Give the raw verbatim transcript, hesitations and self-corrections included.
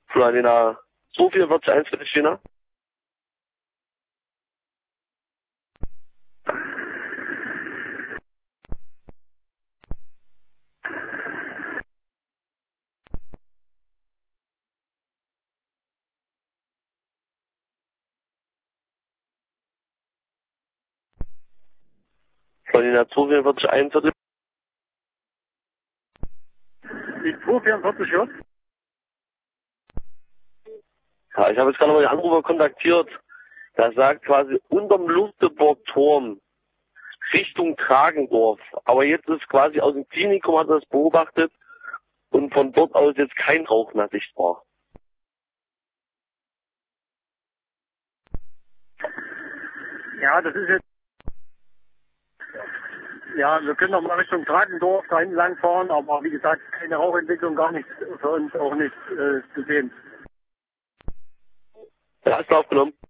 Florina zwei vier vier eins für die China. Florina zwei vier vier eins für die. Die zwei vierundvierzig hört. Ja, ich habe jetzt gerade mal den Anrufer kontaktiert. Der sagt quasi unterm Lusteborg-Turm Richtung Tragendorf. Aber jetzt ist quasi aus dem Klinikum hat er das beobachtet und von dort aus jetzt kein Rauch mehr sichtbar. Ja, das ist jetzt. Ja, wir können noch mal Richtung Tragendorf da hinten lang fahren, aber wie gesagt, keine Rauchentwicklung, gar nichts für uns auch nicht äh, zu sehen. Ja, ist aufgenommen.